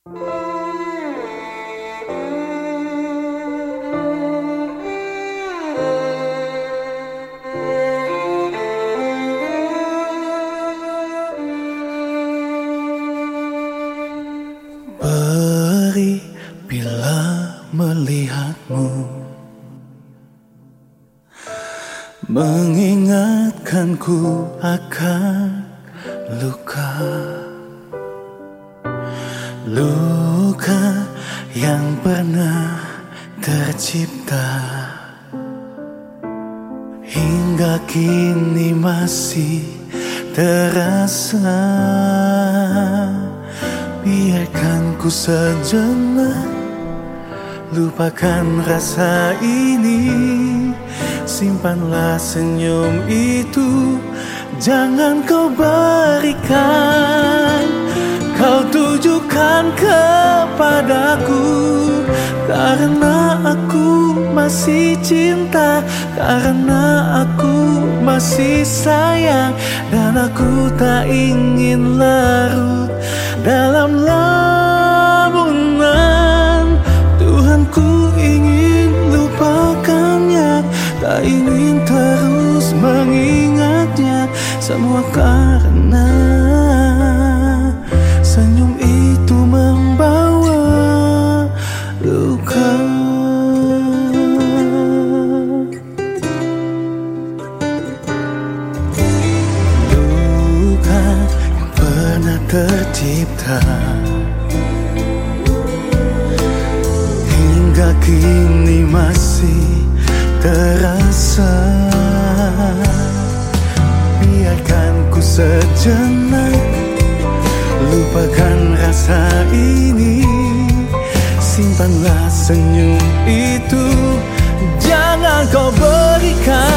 Perih bila melihatmu, mengingatkanku akan luka yang pernah tercipta, hingga kini masih terasa. Biarkan ku sejenak lupakan rasa ini, simpanlah senyum itu, jangan kau berikan. Kau tujukan kepadaku, karena aku masih cinta, karena aku masih sayang, dan aku tak ingin larut dalam lamunan. Tuhan, ku ingin lupakannya, tak ingin terus mengingatnya, semua karena senyum itu membawa luka. Luka yang pernah tercipta, hingga kini masih terasa. Biarkan ku sejenak lupakan rasa ini, simpanlah senyum itu, jangan kau berikan.